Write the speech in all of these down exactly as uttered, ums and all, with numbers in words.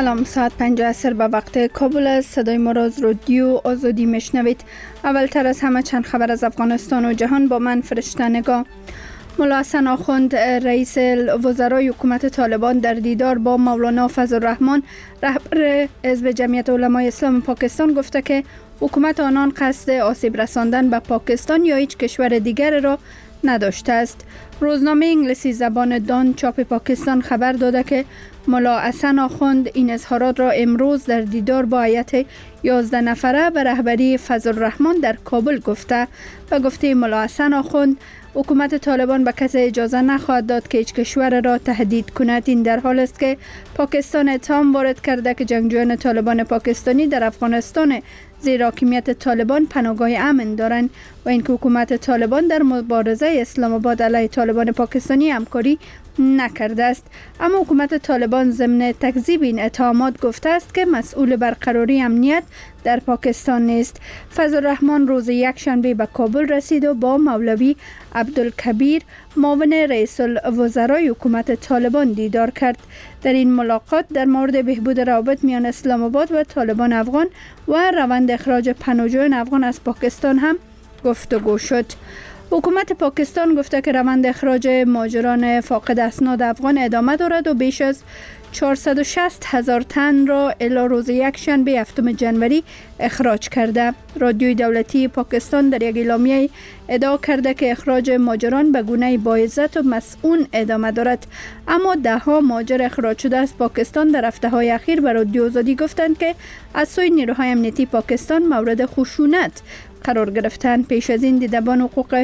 سلام، ساعت پنج عصر به وقت کابل است. صدای ما را از رادیو آزادی میشنوید. اولتر از همه چند خبر از افغانستان و جهان با من فرشته نگاه. ملا حسن آخوند رئیس وزرای حکومت طالبان در دیدار با مولانا فضل الرحمن رهبر حزب جمعیت علمای اسلام پاکستان گفته که حکومت آنان قصد آسیب رساندن به پاکستان یا هیچ کشور دیگر را نداشته است. روزنامه انگلیسی زبان دان چاپ پاکستان خبر داده که ملا حسن آخوند این اظهارات را امروز در دیدار با هیئت یازده نفره به رهبری فضل الرحمن در کابل گفته و گفته ملا حسن آخوند حکومت طالبان به کسی اجازه نخواهد داد که هیچ کشور را تهدید کند. این در حال است که پاکستان اتهام وارد کرده که جنگجویان طالبان پاکستانی در افغانستان زیر حاکمیت طالبان پناهگاه امن دارند و اینکه حکومت طالبان در مبارزه اسلام آباد علیه طالبان پاکستانی همکاری نکرده است. اما حکومت طالبان ضمن تکذیب این اتهامات گفته است که مسئول برقراری امنیت در پاکستان نیست. فضل الرحمن روز یک شنبه به کابل رسید و با مولوی عبدالکبیر معاون رئیس الوزرای حکومت طالبان دیدار کرد. در این ملاقات در مورد بهبود روابط میان اسلام آباد و طالبان افغان و روند اخراج پناهجویان افغان از پاکستان هم گفتگو شد. حکومت پاکستان گفته که روند اخراج مهاجران فاقد اسناد افغان ادامه دارد و بیش از چهارصد و شصت هزار تن را الی روز یک شنبه هفتم جنوری اخراج کرده. رادیوی دولتی پاکستان در یک اعلامیه ادعا کرده که اخراج مهاجران به گونه باعزت و مسئول ادامه دارد. اما ده ها مهاجر اخراج شده از پاکستان در هفته‌های اخیر به رادیو آزادی گفتند که از سوی نیروهای امنیتی پاکستان مورد خشونت قرار گرفتند. پیش از این دیدبان حقوق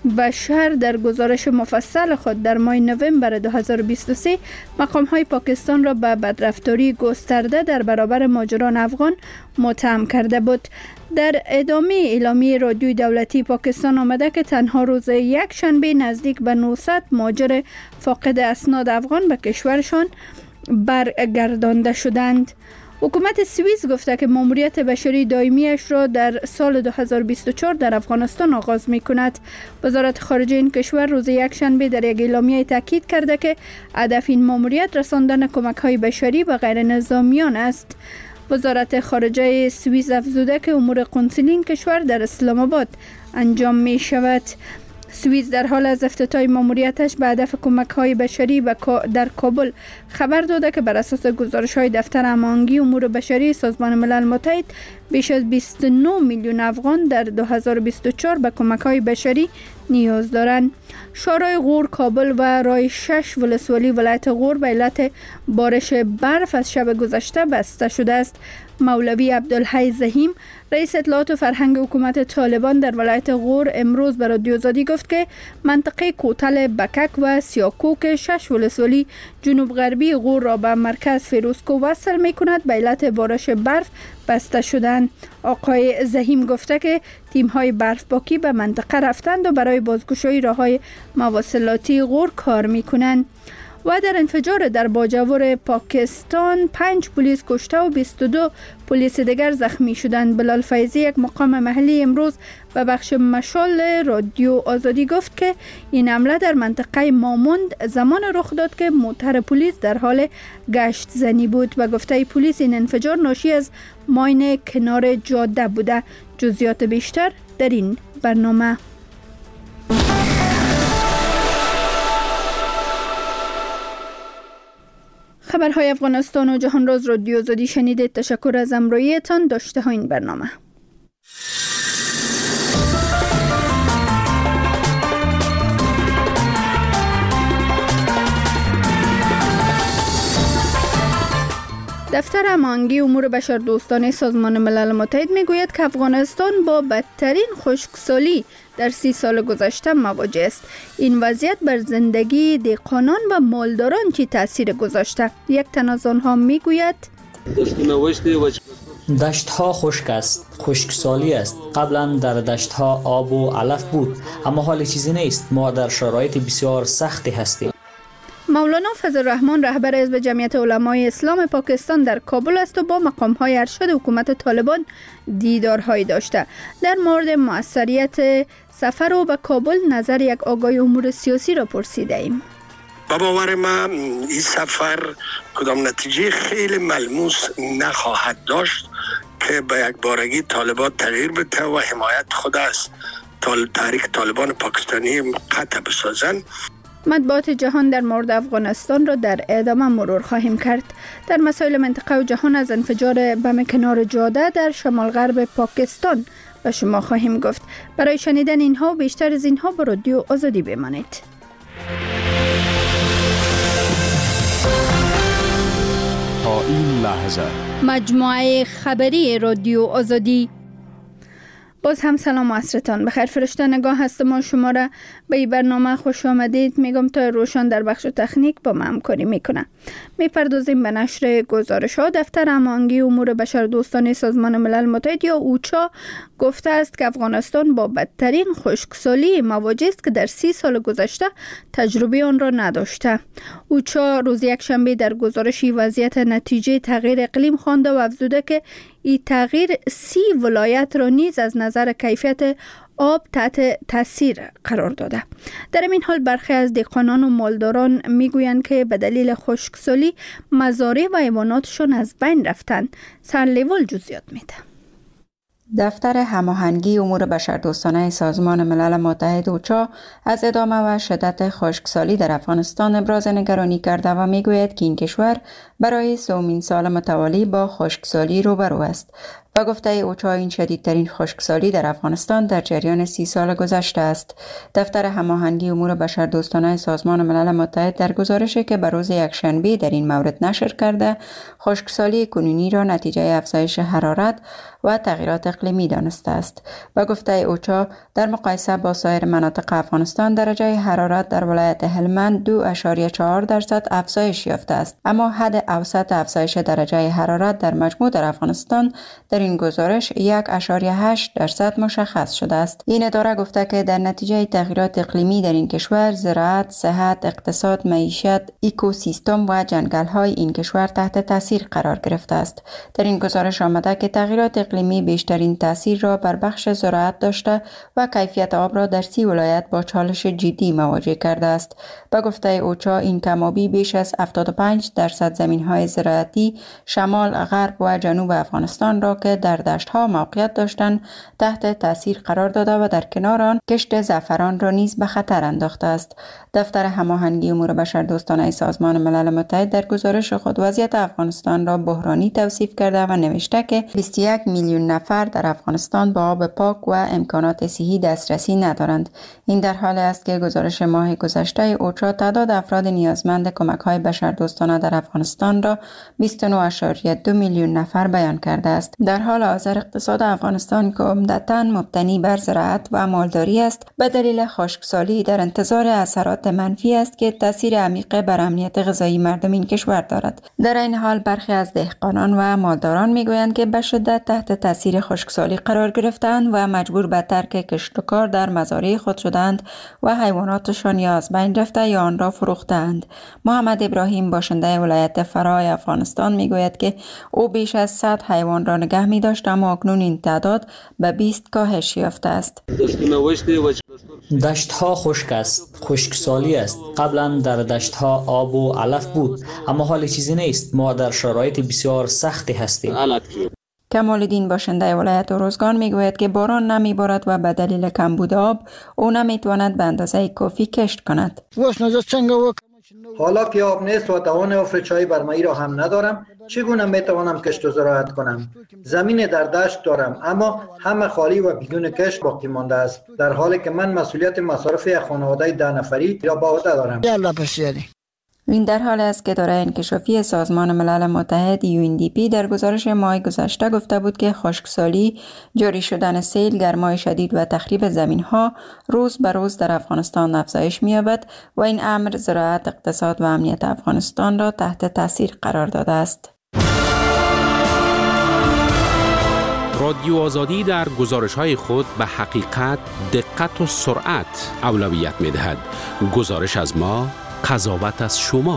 بشر در گزارش مفصل خود در ماه نوامبر دو هزار و بیست و سه مقام‌های پاکستان را به بدرفتاری گسترده در برابر مهاجران افغان متهم کرده بود. در ادامه اعلامیه رادیوی دولتی پاکستان آمده که تنها روز یک شنبه نزدیک به نهصد مهاجر فاقد اسناد افغان به کشورشان برگردانده شدند. حکومت سوئیس گفته که ماموریت بشری دائمیش را در سال دو هزار و بیست و چهار در افغانستان آغاز می کند. وزارت خارجه این کشور روز یک شنبه در یک اعلامیه تاکید کرده که هدف این ماموریت رساندن کمک های بشری به غیر نظامیان است. وزارت خارجه سوئیس افزوده که امور قنصلی این کشور در اسلام آباد انجام می شود. سوئیس در حال از افتتاح ماموریتش به هدف کمک‌های بشری در کابل خبر داده که بر اساس گزارش‌های دفتر هماهنگی امور بشری سازمان ملل متحد بیش از بیست و نه میلیون افغان در دو هزار و بیست و چهار به کمک‌های بشری نیاز دارند. شورای غور کابل و راه شش ولسوالی ولایت غور به علت بارش برف از شب گذشته بسته شده است. مولوی عبدالحی زحیم رئیس اطلاعات و فرهنگ حکومت طالبان در ولایت غور امروز به رادیو آزادی گفت که منطقه کوتل بکک و سیاکوک شش ولسوالی جنوب غربی غور را به مرکز فیروزکو وصل می کند به علت بارش برف بسته شدند. آقای زحیم گفته که تیم‌های برفباکی به منطقه رفتند و برای بازگشایی راه‌های مواصلاتی غور کار می‌کنند. و در انفجار در باجوور پاکستان پنج پلیس کشته و بیست و دو پلیس دیگر زخمی شدند. بلال فیضی یک مقام محلی امروز به بخش مشال رادیو آزادی گفت که این حمله در منطقه ماموند زمان رخ داد که موتر پلیس در حال گشت زنی بود و گفته پلیس این انفجار ناشی از ماین کنار جاده بوده. جزئیات بیشتر در این برنامه. خبرهای افغانستان و جهان را از رادیو آزادی شنیدید. تشکر از همراهیتان. داشته ها این برنامه. دفتر هماهنگی امور بشردوستانه سازمان ملل متحد میگوید که افغانستان با بدترین خشکسالی در سی سال گذشته مواجه است. این وضعیت بر زندگی دهقانان و مالداران چی تاثیر گذاشته؟ یک تن از آنها میگوید دشت ها خشک است، خشکسالی است. قبلا در دشت ها آب و علف بود، اما حال چیزی نیست. ما در شرایط بسیار سختی هستیم. مولانا فضل الرحمن رهبر حزب جمعیت علمای اسلام پاکستان در کابل است و با مقام‌های ارشد حکومت طالبان دیدارهایی داشته. در مورد موثریت سفر او به کابل نظر یک آگاه امور سیاسی را پرسیده ایم. با باور من این سفر کدام نتیجه خیلی ملموس نخواهد داشت که به یک بارگی طالبان تغییر بده و حمایت خود از تحریک طالبان پاکستانی قطع بسازند. مطبوعات جهان در مورد افغانستان را در ادامه مرور خواهیم کرد. در مسائل منطقه و جهان از انفجار بم کنار جاده در شمال غرب پاکستان به شما خواهیم گفت. برای شنیدن اینها و بیشتر از اینها با رادیو آزادی بمانید. تا این لحظه مجموعه خبری رادیو آزادی. باز هم سلام و عصرتان بخیر. فرشته نگاه هستم و شما را به این برنامه خوش آمدید میگم تا روشن در بخش تکنیک با ما همکاری میکنه. میپردازیم به نشر گزارش ها. دفتر هماهنگی امور بشردوستانه سازمان ملل متحد یا اوچا گفته است که افغانستان با بدترین خشکسالی مواجه است که در سی سال گذشته تجربه آن را نداشته. اوچا روز یکشنبه در گزارشی وضعیت نتیجه تغییر اقلیم خوانده و افزوده که این تغییر سی ولایت را نیز از نظر کیفیت آب تحت تاثیر قرار داده. در این حال برخی از دهقانان و مالداران میگویند که به دلیل خشکسالی مزارع و حیواناتشان از بین رفتند. سرلیوال جزئیات میده. دفتر هماهنگی امور بشردوستانه سازمان ملل متحد اوچا از ادامه و شدت خشکسالی در افغانستان ابراز نگرانی کرده و میگوید که این کشور برای سومین سال متوالی با خشکسالی روبرو است. با گفته اوچا این شدیدترین خشکسالی در افغانستان در جریان سی سال گذشته است. دفتر هماهنگی امور بشردوستانه سازمان ملل متحد در گزارشی که به روز یکشنبه در این مورد نشر کرده، خشکسالی کنونی را نتیجه افزایش حرارت و تغییرات اقلیمی دانسته است. با گفته اوچا در مقایسه با سایر مناطق افغانستان درجه حرارت در ولایت هلمند دو اشاریه چهار درصد افزایش یافته است، اما حد اوسط افزایش درجه حرارت در مجموع در افغانستان در این گزارش یک اشاریه هشت درصد مشخص شده است. این اداره گفته که در نتیجه تغییرات اقلیمی در این کشور زراعت، صحت، اقتصاد، معیشت، اکوسیستم و جنگل‌های این کشور تحت تاثیر قرار گرفته است. در این گزارش آمده که تغییرات اقلیمی بیشترین تاثیر را بر بخش زراعت داشته و کیفیت آب را در سی ولایت با چالش جدی مواجه کرده است. با گفته اوچا این کم‌آبی بیش از هفتاد و پنج درصد زمین‌های زراعتی شمال، غرب و جنوب افغانستان را که در دشت‌ها موقعیت داشتند تحت تاثیر قرار داده و در کنار آن کشت زعفران را نیز به خطر انداخته است. دفتر هماهنگی امور بشردوستانه سازمان ملل متحد در گزارش خود وضعیت افغانستان را بحرانی توصیف کرده و نوشته که بیست و یک میلیون نفر در افغانستان با آب پاک و امکانات صحی دسترسی ندارند. این در حالی است که گزارش ماه گذشته اوچا تعداد افراد نیازمند کمک‌های بشردوستانه در افغانستان را بیست و نه اشاریه دو میلیون نفر بیان کرده است. در حال حاضر اقتصاد افغانستان که عمدتاً مبتنی بر زراعت و مالداری است، به دلیل خشکسالی در انتظار اثرات منفی است که تاثیر عمیق بر امنیت غذایی مردم این کشور دارد. در این حال برخی از دهقانان و مالداران میگویند که به شدت تحت تاثیر خشکسالی قرار گرفتند و مجبور به ترک کشت و کار در مزارع خود شدند و حیواناتشان یا از بین رفته یا آن را فروختند. محمد ابراهیم باشنده ولایت فرای افغانستان میگوید که او بیش از صد حیوان را نگه می داشت، اما اکنون این تعداد به بیست کاهش یافته است. دشت ها خشک است، خشکسالی است. قبلا در دشت ها آب و علف بود، اما حال چیزی نیست. ما در شرایط بسیار سختی هستیم. کمال‌الدین باشنده ولایت اروزگان میگوید که باران نمیبارد و به دلیل کمبود آب او نمیتواند به اندازه کافی کشت کند. حالا که آب نیست و توان افرچای برمایی را هم ندارم، چگونه میتوانم کشت و زراعت کنم؟ زمین در دشت دارم، اما همه خالی و بدون کشت باقی مانده است، در حالی که من مسئولیت مصارف یک خانواده ده نفری را به عهده دارم. این در حال است که اداره انکشافی سازمان ملل متحد یو ان دی پی در گزارش ماه گذشته گفته بود که خشکسالی، جاری شدن سیل، گرمای شدید و تخریب زمین‌ها روز به روز در افغانستان افزایش می‌یابد و این امر زراعت، اقتصاد و امنیت افغانستان را تحت تاثیر قرار داده است. رادیو آزادی در گزارش‌های خود به حقیقت، دقت و سرعت اولویت می‌دهد. گزارش از ما، قضاوت از شما.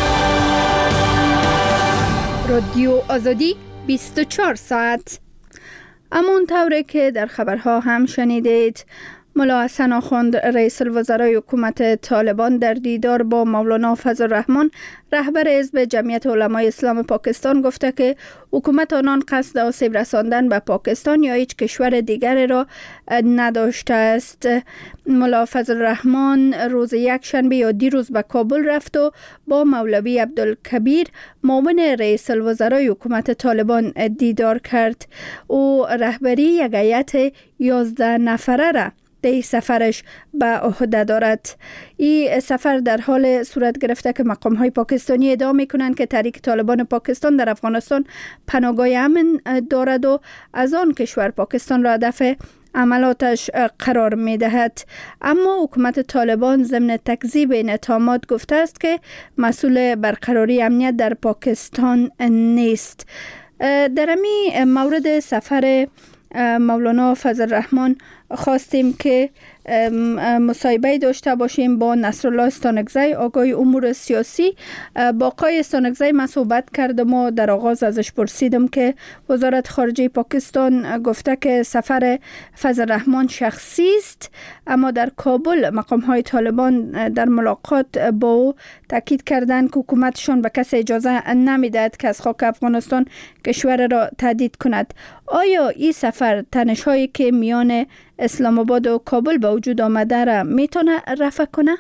رادیو آزادی بیست و چهار ساعت. همون طوری که در خبرها هم شنیدید، ملا حسن آخوند رئیس الوزرای حکومت طالبان در دیدار با مولانا فضل الرحمن رهبر حزب جمعیت علمای اسلام پاکستان گفته که حکومت آنان قصد آسیب رساندن به پاکستان یا هیچ کشور دیگر را نداشته است. ملا فضل الرحمن روز یک شنبه یا دیروز به کابل رفت و با مولوی عبدالکبیر معاون رئیس الوزرای حکومت طالبان دیدار کرد. او رهبری یک هیئت یازده نفره را در سفرش به عهده دارد. این سفر در حال صورت گرفته که مقام های پاکستانی ادعا می کنند که تحریک طالبان پاکستان در افغانستان پناهگاه امن دارد و از آن کشور پاکستان را هدف عملاتش قرار می دهد. اما حکومت طالبان ضمن تکذیب این اتهامات گفته است که مسئول برقراری امنیت در پاکستان نیست. در امی مورد سفر مولانا فضل الرحمن خواستیم که مصاحبه داشته باشیم با نصرالله استانکزی آگاه امور سیاسی. با آقای استانکزی من صحبت کردم و در آغاز ازش پرسیدم که وزارت خارجه پاکستان گفته که سفر فضل الرحمن شخصی است، اما در کابل مقام های طالبان در ملاقات با او تاکید کردند که حکومتشان به کسی اجازه نمیدهد که از خاک افغانستان کشور را تهدید کند. آیا این سفر تنش‌هایی که میان اسلام آباد و کابل به وجود آمده را میتونه رفع کنه؟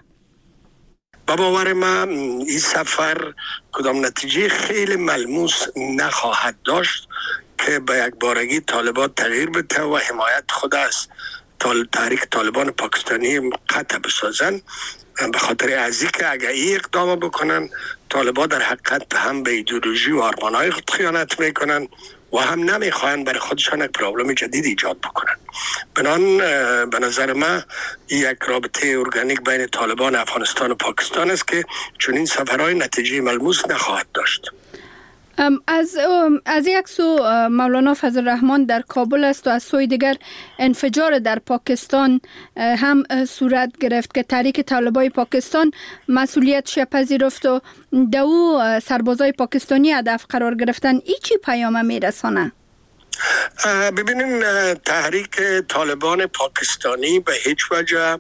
با باور من این سفر کدام نتیجه خیلی ملموس نخواهد داشت که به یک بارگی طالبان تغییر بده و حمایت خود از تحریک طالبان پاکستانی قطع بسازن. به خاطر ازی که اگر این اقدام بکنن طالبان در حقیقت هم به ایدئولوژی و آرمانهای خود خیانت میکنن و هم نمیخواهند برای خودشان یک پرابلم جدید ایجاد بکنن. بنان به نظر من یک رابطه ارگانیک بین طالبان افغانستان و پاکستان است که چون این سفرهای نتیجه ملموس نخواهد داشت. از از یک سو مولانا فضل الرحمن در کابل است و از سوی دیگر انفجار در پاکستان هم صورت گرفت که تحریک طالبان پاکستان مسئولیتش پذیرفت و دو سربازای پاکستانی هدف قرار گرفتن. ای چی پیام میرسانه؟ ببینین تحریک طالبان پاکستانی به هیچ وجه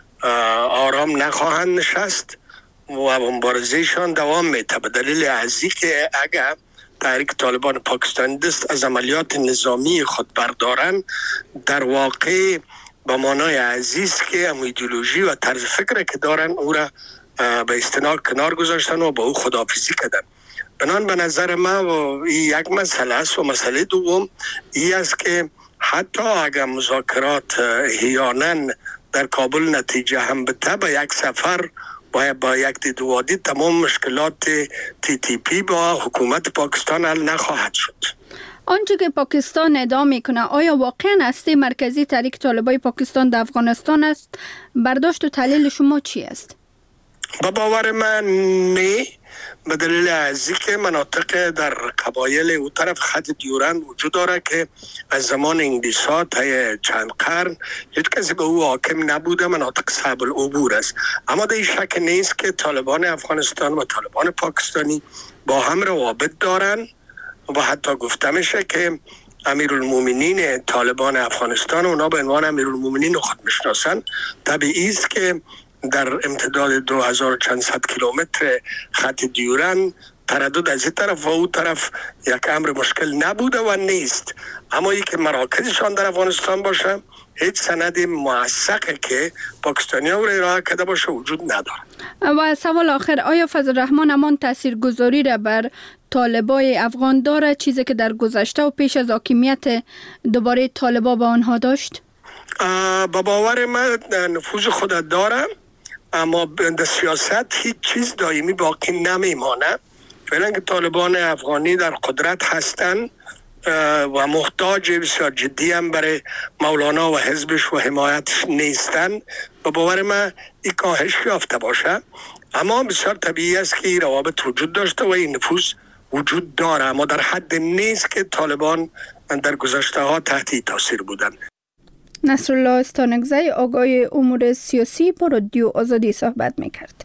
آرام نخواهند نشست و مبارزهشان دوام میده، به دلیل ازی که اگر تحریک طالبان پاکستان دست از عملیات نظامی خود بردارن در واقع با معنای عزیز که هم ایدئولوژی و طرز فکر که دارن او را به استناد کنار گذاشتن و با او خداحافظی کردن. بنان به نظر من و یک مسئله است و مسئله دوم این است که حتی اگر مذاکرات احیانا در کابل نتیجه هم بده به یک سفر باید با یک دیدوادی تمام مشکلات تی تی پی با حکومت پاکستان حل نخواهد شد. آنچه که پاکستان ادعا میکنه آیا واقعا هسته مرکزی تحریک طالبان پاکستان در افغانستان است؟ برداشت و تحلیل شما چی است؟ با باور من نه، به دلیل ازی که مناطق در قبایل او طرف خط دیورند وجود داره که از زمان انگلیس ها تا چند قرن هیچ کسی به او حاکم نبوده، مناطق صعب العبور است. اما در شک نیست که طالبان افغانستان و طالبان پاکستانی با هم روابط دارن و حتی گفته میشه که امیرالمومنین طالبان افغانستان اونا به عنوان امیرالمومنین خود میشناسن. طبیعی است که در امتداد دو هزار و چند صد کیلومتر خط دیورند تردد از این طرف و او طرف یک امر مشکل نبوده و نیست. اما ای که مراکزشان در افغانستان باشه هیچ سند موثقی که پاکستانی ها را ارائه کرده باشه وجود نداره. و سوال آخر، آیا فضل الرحمن همان تاثیرگذاری را بر طالبای افغان داره، چیزی که در گذشته و پیش از حاکمیت دوباره طالبا با آنها داشت؟ با باور من نفوذ خود داره، اما در سیاست هیچ چیز دائمی باقی نمیمانه. فعلا که طالبان افغانی در قدرت هستند و محتاج بسیار جدی هم برای مولانا و حزبش و حمایتش نیستن، با باور من این کاهش یافته باشه. اما بسیار طبیعی است که این روابط وجود داشته و این نفوذ وجود داره، اما در حد نیست که طالبان در گذشته ها تحت تاثیر بودن. نصرالله استانکزی آگاه امور سیاسی با رادیو آزادی صحبت میکرد.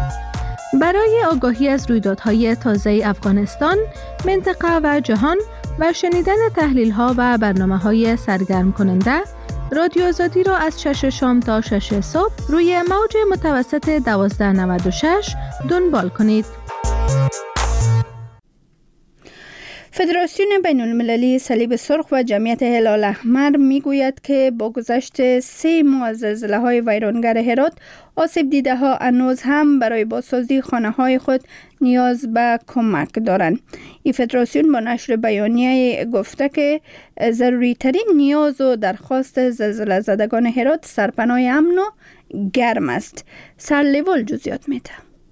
برای آگاهی از رویدادهای تازه افغانستان، منطقه و جهان و شنیدن تحلیل ها و برنامه های سرگرم کننده، رادیو آزادی را از شش شام تا شش صبح روی موج متوسط دوازده نود و شش دنبال کنید. فدراسیون بین المللی صلیب سرخ و جمعیت هلال احمر می گوید که با گذشت سه ماه از زلزله های ویرانگر هرات، آسیب دیده ها هنوز هم برای بازسازی خانه های خود نیاز به کمک دارند. این فدراسیون با نشر بیانیه گفته که ضروری ترین نیاز و درخواست زلزله زدگان هرات سرپناه امن و گرم است. سرلیوال جزئیات میده.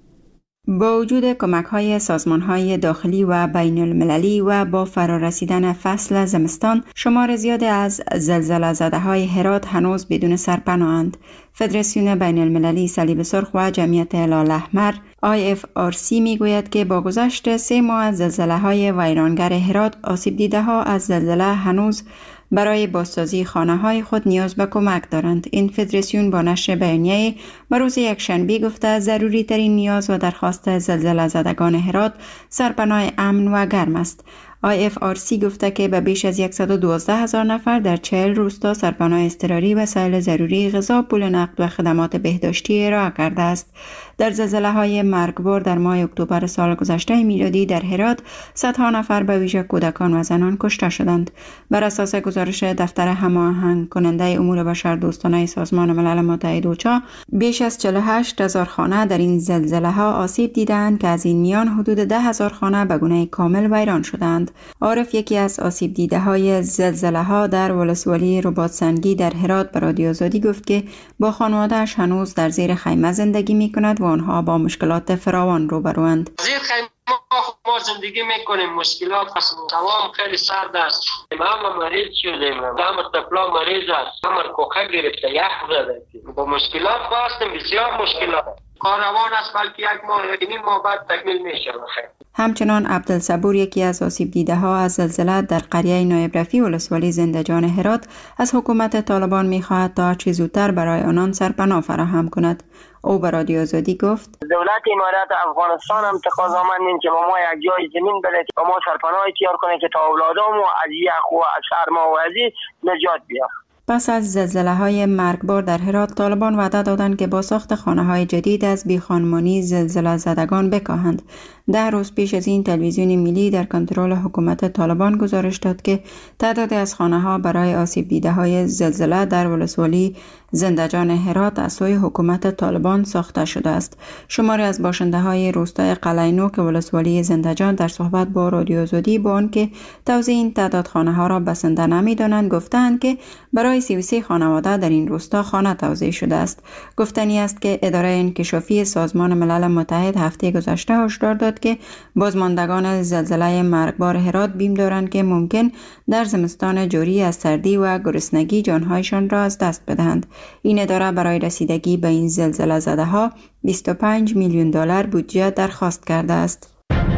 با وجود کمک‌های سازمان‌های داخلی و بین المللی و با فرارسیدن فصل زمستان، شمار زیاد از زلزله زده‌های هرات هنوز بدون سرپناه‌اند. فدراسیون بین المللی صلیب سرخ و جمعیت هلال احمر آی اف آر سی میگوید که با گذشت سه ماه از زلزله‌های ویرانگر هرات، آسیب دیده‌ها از زلزله هنوز برای بازسازی خانه‌های خود نیاز به کمک دارند. این فدراسیون با نشر بیانیه بر روز یکشنبه گفته ضروری ترین نیاز و درخواست زلزله زدگان هرات سرپناه امن و گرم است. آی اف آر سی گفته که به بیش از صد و دوازده هزار نفر در چهل روستا سرپناه اضطراری، وسایل ضروری، غذا، پول نقد و خدمات بهداشتی ارائه کرده است. در زلزله‌های مرگبار در ماه اکتبر سال گذشته میلادی در هرات صدها نفر به ویژه کودکان و زنان کشته شدند. بر اساس گزارش دفتر هماهنگ کننده امور بشردوستانه سازمان ملل متحد اوچا، بیش از چهل و هشت هزار خانه در این زلزله‌ها آسیب دیدند که از این میان حدود ده هزار خانه به گونه کامل ویران شدند. عارف، یکی از آسیب دیده های زلزله ها در ولسوالی رباطسنگی در هرات، به رادیو آزادی گفت که با خانواده‌اش هنوز در زیر خیمه زندگی می کند و آنها با مشکلات فراوان روبروند. زیر خیمه ما زندگی میکنیم، مشکلات هست، دوام خیلی سرد است. ما مریض شدیم، دم طفلا مریض است، همر کوکه گرفته، یخ زده. با مشکلات هستیم، بسیار مشکلات. کار روان است، بلکه یک ماه یک نیم ماه بعد تکمیل میشه. همچنان عبدالصبور، یکی از آسیب دیده ها از زلزله در قریه نایب رفیع ولسوالی زندجان هرات، از حکومت طالبان می‌خواهد تا چه زودتر برای آنان سرپناه فراهم کند. او به رادیو آزادی گفت: دولت امارات افغانستان هم تقاضامندیم که با ما یک جای زمین بده که ما سرپناهی تیار کنه که تا اولادام از یخ و از سرما و از نجات بیافت. پس از زلزله‌های مرگبار در هرات، طالبان وعده دادند که با ساخت خانه‌های جدید از بیخانمانی زلزله زدگان بکاهند. ده روز پیش از این تلویزیون ملی در کنترل حکومت طالبان گزارش داد که تعدادی از خانه‌ها برای آسیب دیده‌های زلزله در ولسوالی زندجان هرات از سوی حکومت طالبان ساخته شده است. شماری از باشنده‌های روستای قلعه‌نو ولسوالی زندجان در صحبت با رادیو آزادی با آنکه توزیع این تعداد خانه‌ها را بسنده نمی‌دانند، گفتند که برای سی و سه خانواده در این روستا خانه توزیع شده است. گفتنی است که اداره انکشافی سازمان ملل متحد هفته گذشته هشدار داد که بازماندگان زلزله مرگبار هرات بیم دارند که ممکن در زمستان جاری از سردی و گرسنگی جانهایشان را از دست بدهند. این اداره برای رسیدگی به این زلزله زده‌ها بیست و پنج میلیون دلار بودجه درخواست کرده است.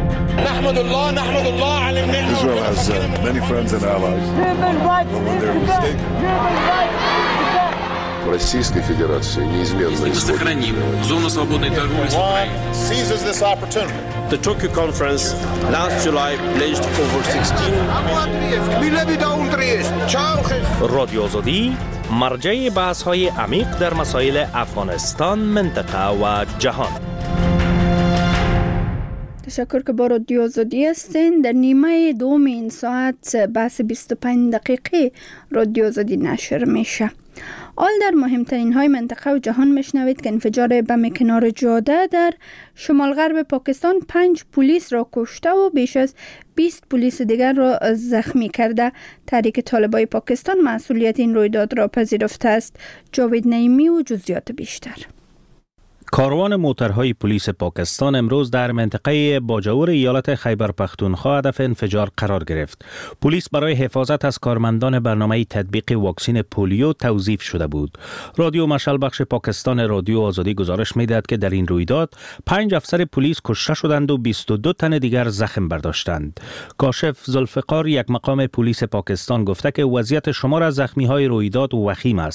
نحمد الله نحمد الله على النعمة. Israel has uh, many friends and allies. When they're mistaken. Российской Федерации неизменно сохраним зону свободной торговли с Украиной. Seizes this opportunity. The Tokyo conference last July pledged over sixteen رادیو آزادی مرجع بحث‌های عمیق در مسائل افغانستان، منطقه و جهان. تشکر که با رادیو آزادی هستین. در نیمه دوم این ساعت بحث بیست و پنج دقیقه رادیو آزادی نشر میشه. آل در مهمترین های منطقه و جهان میشنوید که انفجار بم کنار جاده در شمال غرب پاکستان پنج پلیس را کشته و بیش از بیست پلیس دیگر را زخمی کرده. تحریک طالبای پاکستان مسئولیت این رویداد را پذیرفته است. جاوید نعیمی و جزئیات بیشتر. کاروان موترهای پلیس پاکستان امروز در منطقه باجاور ایالت خیبر پختونخوا هدف انفجار قرار گرفت. پلیس برای حفاظت از کارمندان برنامه تطبیق واکسن پولیو توظیف شده بود. رادیو مشعل بخش پاکستان رادیو آزادی گزارش می‌دهد که در این رویداد پنج افسر پلیس کشته شدند و بیست و دو تن دیگر زخم برداشتند. کاشف ذوالفقار، یک مقام پلیس پاکستان، گفته که وضعیت شمار از زخمی‌های رویداد وخیم است.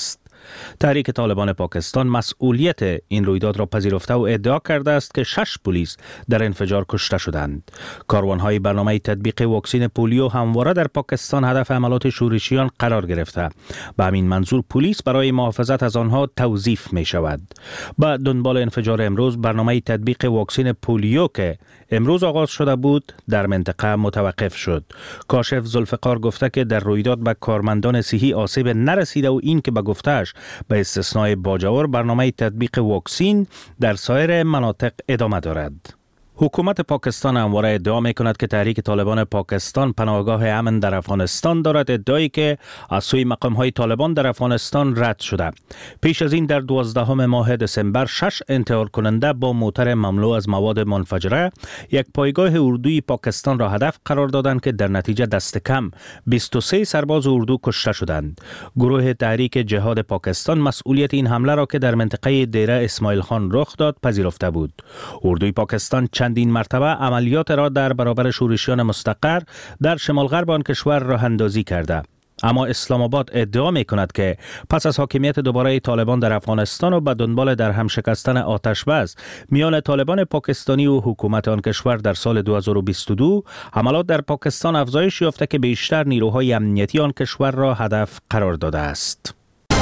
تحریک طالبان پاکستان مسئولیت این رویداد را پذیرفته و ادعا کرده است که شش پلیس در انفجار کشته شدند. کاروان‌های برنامه تطبیق واکسن پولیو همواره در پاکستان هدف حملات شورشیان قرار گرفته. به همین منظور پلیس برای محافظت از آنها توظیف می شود. با دنبال انفجار امروز، برنامه تطبیق واکسن پولیو که امروز آغاز شده بود در منطقه متوقف شد. کاشف ذوالفقار گفته که در رویداد به کارمندان صحی آسیب نرسیده و این که به گفتهش به استثنای باجور برنامه تطبیق واکسن در سایر مناطق ادامه دارد. حکومت پاکستان همواره ادعا می کند که تحریک طالبان پاکستان پناهگاه امن در افغانستان دارد، ادعایی که از سوی مقام های طالبان در افغانستان رد شده. پیش از این در دوازدهم ماه دسامبر شش انتحار کننده با موتر مملو از مواد منفجره یک پایگاه اردوی پاکستان را هدف قرار دادند که در نتیجه دست کم بیست و سه سرباز اردو کشته شدند. گروه تحریک جهاد پاکستان مسئولیت این حمله را که در منطقه دیره اسماعیل خان رخ داد پذیرفته بود. اردوی پاکستان چندین مرتبه عملیات را در برابر شورشیان مستقر در شمال غرب آن کشور راه اندازی کرده. اما اسلام آباد ادعا می کند که پس از حاکمیت دوباره طالبان در افغانستان و به دنبال در هم شکستن آتش بس میان طالبان پاکستانی و حکومت آن کشور در سال دو هزار و بیست و دو، حملات در پاکستان افزایش یافته که بیشتر نیروهای امنیتی آن کشور را هدف قرار داده است.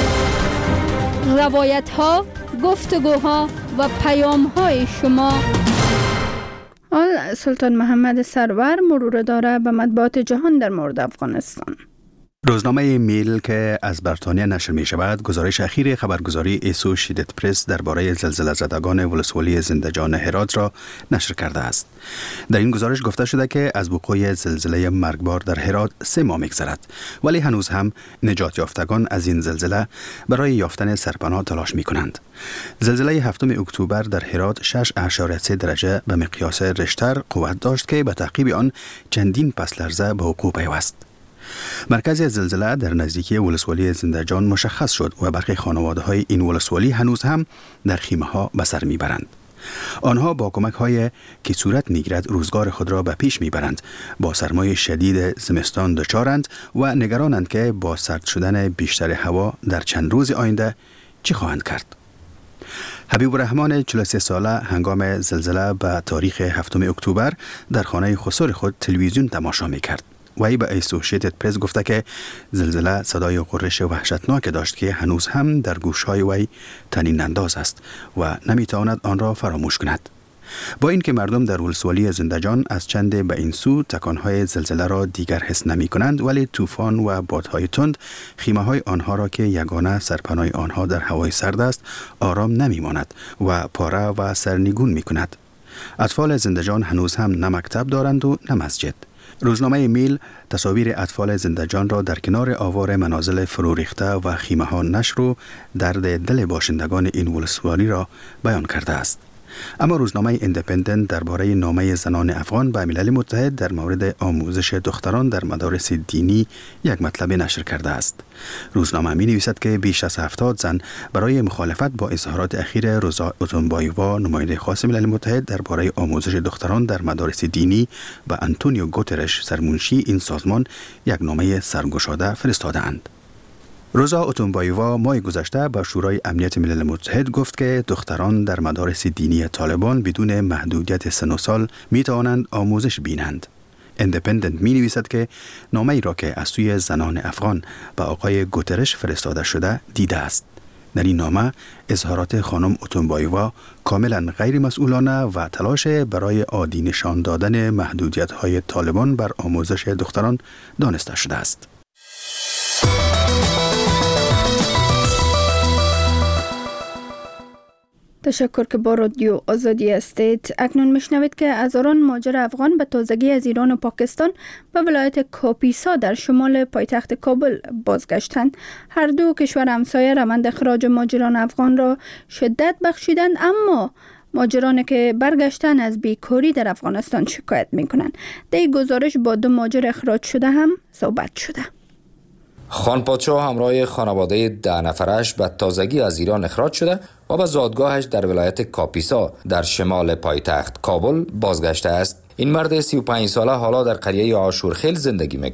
روایت ها، گفتگوها و پیام های شما. آل سلطان محمد سرور مرور داره به مطبوعات جهان در مورد افغانستان. روزنامه میل که از بریتانیا نشر می شود گزارش اخیر خبرگزاری اسوسییتد پرس درباره زلزله زدگان ولسوالی زندجان هرات را نشر کرده است. در این گزارش گفته شده که از وقوع زلزله مرگبار در هرات سه ماه می‌گذرد، ولی هنوز هم نجات یافتگان از این زلزله برای یافتن سرپناه تلاش می کنند. زلزله هفتم اکتبر در هرات شش اشاریه سه درجه به مقیاس رشتر قوت داشت که به تعقیب آن چندین پس لرزه به وقوع پیوست. مرکز زلزله در نزدیکی ولسوالی زندجان مشخص شد و برخی خانواده‌های این ولسوالی هنوز هم در خیمه ها به سر میبرند. آنها با کمک های که صورت میگیرد روزگار خود را به پیش میبرند، با سرمای شدید زمستان دچارند و نگرانند که با سرد شدن بیشتر هوا در چند روز آینده چه خواهند کرد. حبیب الرحمن چهل و سه ساله هنگام زلزله به تاریخ هفتم اکتبر در خانه خسر خود تلویزیون تماشا میکرد. وی به اسوسییتد پرس گفته که زلزله صدای غرش وحشتناک داشت که هنوز هم در گوش‌های وی طنین انداز است و نمیتواند آن را فراموش کند. با اینکه مردم در ولسوالی زندجان از چند به این سو تکانهای زلزله را دیگر حس نمی کنند، ولی طوفان و بادهای تند خیمه‌های آنها را که یگانه سرپناه آنها در هوای سرد است آرام نمی ماند و پاره و سرنگون می کند. اطفال زندجان هنوز هم نه مکتب دارند و نه مسجد. روزنامه میل تصاویر اطفال زندجان را در کنار آوار منازل فرو ریخته و خیمه ها نشر و درد دل باشندگان این ولسوالی را بیان کرده است. اما روزنامه ایندیپندنت درباره نامه زنان افغان به ملل متحد در مورد آموزش دختران در مدارس دینی یک مطلب نشر کرده است. روزنامه می نویسد که بیش از هفتاد زن برای مخالفت با اظهارات اخیر روزا اوتونبایووا نماینده خاص ملل متحد درباره آموزش دختران در مدارس دینی به آنتونیو گوترش سرمنشی این سازمان یک نامه سرگشاده فرستاده‌اند. روزا اوتونبایووا ماه گذشته به شورای امنیت ملل متحد گفت که دختران در مدارس دینی طالبان بدون محدودیت سن و سال می توانند آموزش بینند. ایندیپندنت می نویسد که نامه‌ای را که از سوی زنان افغان به آقای گوترش فرستاده شده دیده است. در این نامه اظهارات خانم اوتونبایووا کاملا غیر مسئولانه و تلاش برای عادی نشان دادن محدودیت‌های طالبان بر آموزش دختران دانسته شده است. تشکر که با رادیو آزادی هستید. اکنون میشنوید که هزاران مهاجر افغان به تازگی از ایران و پاکستان به ولایت کاپیسا در شمال پایتخت کابل بازگشتند. هر دو کشور همسایه روند اخراج مهاجران افغان را شدت بخشیدند، اما مهاجرانی که برگشتن از بیکاری در افغانستان شکایت میکنند. در این گزارش با دو مهاجر اخراج شده هم صحبت شده. خان پادشاه همراه خانواده ده نفرش به تازگی از ایران اخراج شده و به زادگاهش در ولایت کاپیسا در شمال پایتخت کابل بازگشته است. این مرد سی و پنج ساله حالا در قریه آشورخیل زندگی می کند.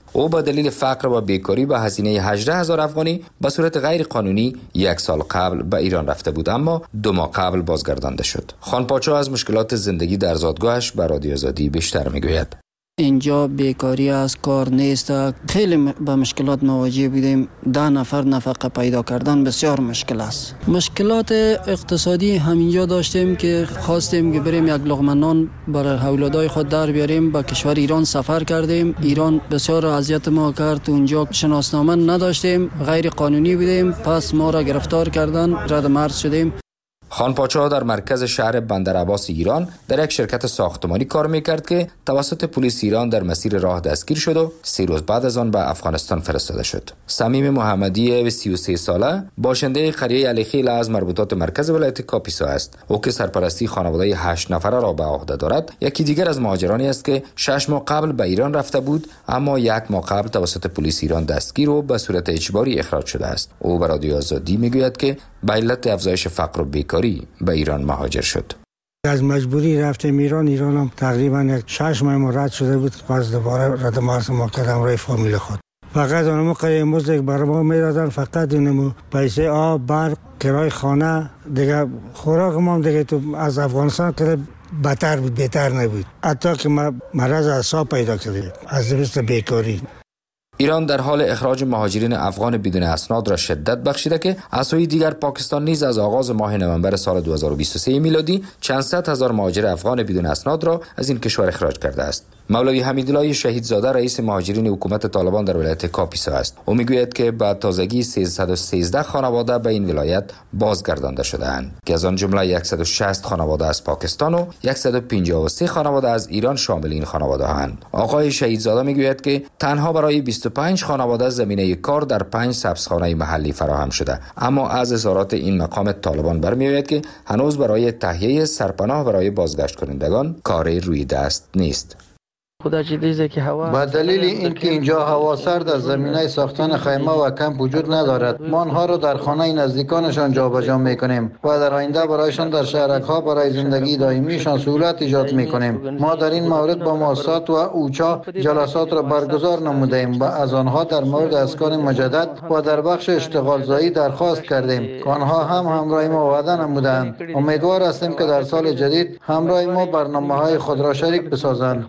او با دلیل فقر و بیکاری با هزینه هجده هزار افغانی به صورت غیر قانونی یک سال قبل به ایران رفته بود، اما دو ماه قبل بازگردانده شد. خان پاچا از مشکلات زندگی در زادگاهش به رادیو آزادی بیشتر میگوید. اینجا بیکاری است، کار نیست، خیلی با مشکلات مواجه بودیم. ده نفر نفقه پیدا کردن بسیار مشکل است. مشکلات اقتصادی همینجا داشتیم که خواستیم که بریم یک لقمه نان برای اولادای خود در بیاریم. با کشور ایران سفر کردیم. ایران بسیار اذیت ما کرد. اونجا شناسنامه نداشتیم، غیر قانونی بودیم، پس ما را گرفتار کردن، رد مرز شدیم. خان پاچا در مرکز شهر بندر عباس ایران در یک شرکت ساختمانی کار میکرد که توسط پلیس ایران در مسیر راه دستگیر شد و سی روز بعد از آن به افغانستان فرستاده شد. صمیم محمدی سی و سه ساله باشنده قریه علیخیل از مربوطات مرکز ولایت کاپیسا است. او که سرپرستی خانواده هشت نفره را به عهده دارد، یکی دیگر از مهاجرانی است که شش ماه قبل به ایران رفته بود، اما یک ماه قبل توسط پلیس ایران دستگیر و به صورت اجباری اخراج شده است. او به رادیو آزادی میگوید که به علت افزایش فقر و بیکاری به ایران مهاجر شد. از مجبوری رفتیم ایران. ایران هم تقریبا یک شش ماه مرد شده بود، پس دوباره رد مرز ما کردم روی فامیل خود. فقط اونمو قریه مزد برای ما میدادن، فقط اونمو پیسه آب، برق، کرای خانه، دیگه خوراک ما دیگه تو از افغانستان که بدتر بود، بهتر نبود. حتی که ما مرض اعصاب پیدا کردیم از دست بیکاری. ایران در حال اخراج مهاجرین افغان بدون اسناد را شدت بخشیده که از سوی دیگر پاکستان نیز از آغاز ماه نوامبر سال دو هزار و بیست و سه میلادی چند صد هزار مهاجر افغان بدون اسناد را از این کشور اخراج کرده است. مولوی حمیدالله شهیدزاده رئیس مهاجرین حکومت طالبان در ولایت کاپیسا است. او میگوید که با تازگی سیصد و سیزده خانواده به این ولایت بازگردانده شده‌اند که از آن جمله صد و شصت خانواده از پاکستان و صد و پنجاه و سه خانواده از ایران شامل این خانواده هستند. آقای شهیدزاده میگوید که تنها برای بیست و پنج خانواده زمینه کار در پنج سبزخانه محلی فراهم شده، اما از اظهارات این مقام طالبان برمی‌آید که هنوز برای تهیه سرپناه برای بازگشت کنندگان کاری روی دست نیست. با دلیل اینکه اینجا هوا سرد است، زمینه ساختن خیمه و کمپ وجود ندارد. ما آنها را در خانه نزدیکانشان جابجا میکنیم و در آینده برایشان در شهرک‌ها برای زندگی دائمیشان سهولت ایجاد میکنیم. ما در این مورد با مؤسسات و اوچا جلسات را برگزار نمودیم و از آنها در مورد اسکان مجدد و در بخش اشتغال زایی درخواست کردیم که آنها هم همراه ما وعده نمودند. امیدوار هستیم که در سال جدید همراه ما برنامه‌های خود را شریک بسازند.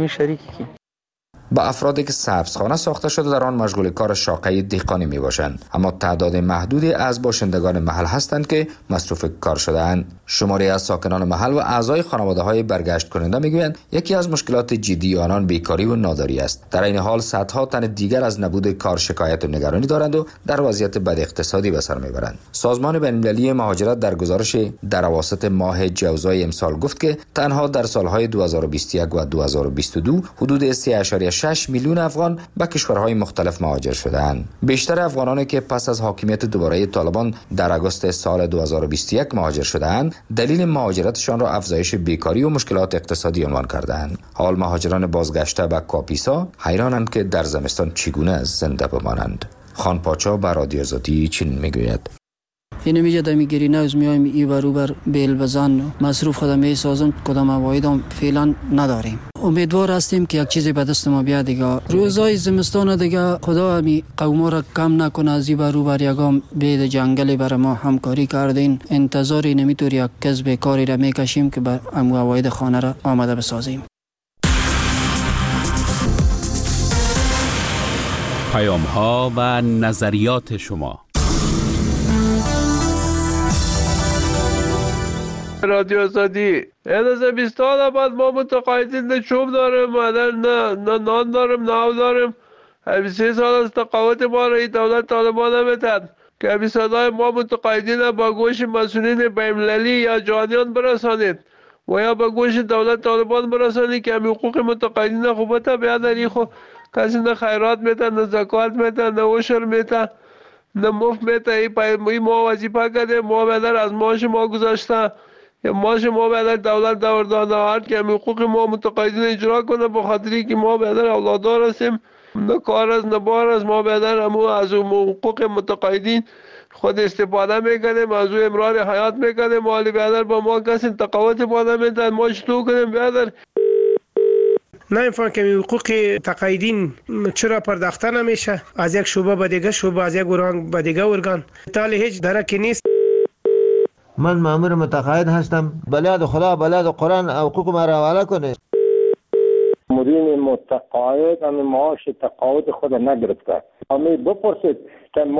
با افرادی که سبزخانه ساخته شده در آن مشغول کار شاقه دهقانی می باشند، اما تعداد محدودی از باشندگان محل هستند که مصروف کار شده‌اند. شماری از ساکنان محل و اعضای خانواده‌های برگشت کننده میگویند یکی از مشکلات جدی آنان بیکاری و ناداری است. در این حال صدها تن دیگر از نبود کار شکایت و نگرانی دارند و در وضعیت بد اقتصادی به سر میبرند. سازمان بین‌المللی مهاجرت در گزارش در اواسط ماه جوزای امسال گفت که تنها در سالهای دو هزار و بیست و یک و دو هزار و بیست و دو حدود سه و شش میلیون افغان به کشورهای مختلف مهاجر شده‌اند. بیشتر افغانانی که پس از حاکمیت دوباره طالبان در آگوست سال دو هزار و بیست و یک مهاجر شده‌اند، دلیل مهاجرتشان را افزایش بیکاری و مشکلات اقتصادی عنوان کرده‌اند. حال مهاجران بازگشته به کاپیسا حیرانند که در زمستان چگونه زنده بمانند. خان پاچا به رادیو آزادی چین میگوید: این میجه دمی گری نوز میایم ای بروبر بیل بزن مصروف خودم می سازم، کدام اوایدم فعلا نداریم. امیدوار هستیم که یک چیزی به دست ما بیاد دیگه. روزای زمستان دیگه خدا همی قوما را کم نکنه، از ای بروبر یگام بید جنگلی بر ما همکاری کردین. انتظاری نمیتور یک کسب کاری را میکشیم که به امو اواید خانه را آماده بسازیم. پیام ها و نظریات شما. رادیو آزادی از بیست سال بعد ما متقاعدین نه چوب داریم نه نه نان داریم نه آب داریم. بیست و سه سال از تقاعد ما را این دولت طالبان نمیتد که به صدای ما متقاعدین با گوش مسئولین بین‌المللی یا جهانیان برسانید و یا با گوش دولت طالبان برسانید که حقوق متقاعدین خوبت بیاد. این خو کسی نه خیرات میتن، نه زکات میتن، نه عشر میتن، نه مفت میتن. این ما وظیفه کرده، ما بدر از ماش ما گذاشته یا ماش ما بدر دولت دوردانه هست که حقوق ما متقاعدین اجرا کنه، به خاطری که ما بدر اولادار هستیم، نه کار از نه بار از ما بدر همو از حقوق متقاعدین خود استفاده میکنیم، از او امرار حیات میکنیم. مالی بدر با ما کسی تقاوت باده میتن، ما چطور کنیم بدر؟ نمیفهم که حقوق تقاعدین چرا پرداخته نمیشه از یک شعبه به دیگه شعبه، از یک ارگان به دیگه ارگان، تالی هیچ درکی نیست. من مامور متقاعد هستم، بلاد خدا بلاد قرآن حقوق ما را حواله کنه. مدیر متقاعد هم معاش تقاعد خود نگرفته. امی بپرسید که